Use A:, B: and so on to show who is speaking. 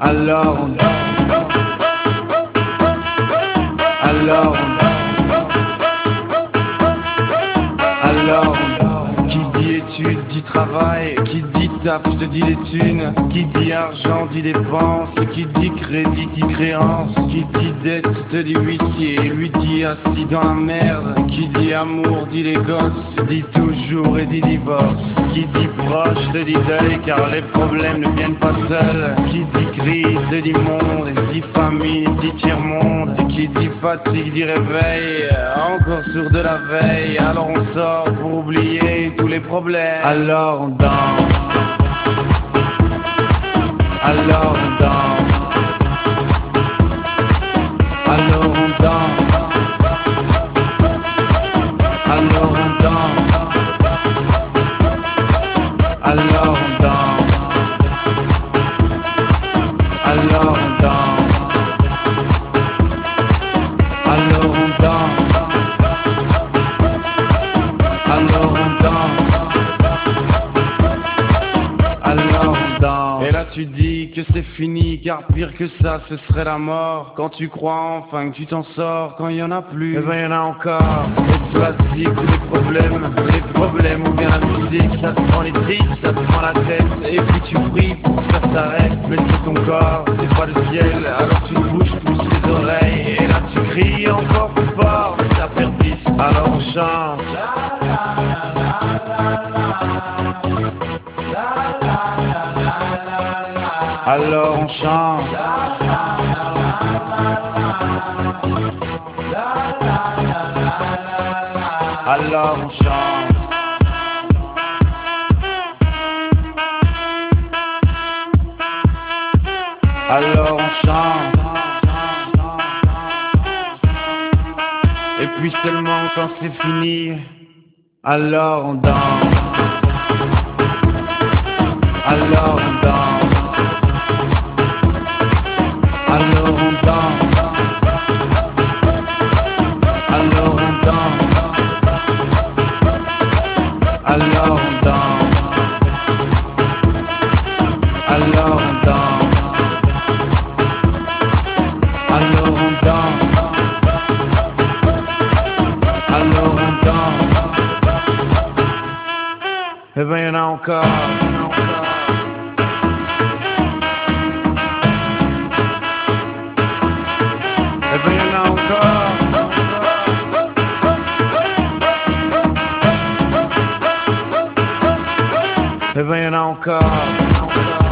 A: Alors on danse. Alors qui dit études dit travail, qui dit taf te dit les thunes, qui dit argent dit dépense, qui dit crédit dit créance, qui dit dette te dit huissier, lui dit assis dans la merde, qui dit amour dit les gosses, dit toujours et dit divorce, qui dit proche te dit deuil car les problèmes ne viennent pas seuls, qui dit crise te dit monde, dit famine dit tiers-monde, qui dit fatigue dit réveil, encore sourd de la veille, alors on sort pour oublier tous les problèmes. Alors on danse. Alors on danse. Alors on danse. Alors on danse. Alors on danse. Alors on danse. Alors on danse. Alors on danse. Alors on danse. Et là tu dis que c'est fini, car pire que ça ce serait la mort. Quand tu crois enfin que tu t'en sors, quand il y en a plus, eh ben y en a encore. Et toi si tous les problèmes ou bien la musique, ça te prend les tripes, ça te prend la tête. Et puis tu pries pour que ça s'arrête, mais c'est ton corps, c'est pas le ciel. Alors tu te bouges plus les oreilles, et là tu cries encore plus fort, mais ça persiste. Alors on chante. Alors on chante. Alors on chante. Alors on chante. Et puis seulement quand c'est fini, alors on danse. Alors on danse. Alors on danse. Alors on danse. Alors on danse. Alors on danse. Alors on danse. Alors on danse. Eh ben y'en a encore. Eh ben y'en a encore. Eh ben y'en a encore.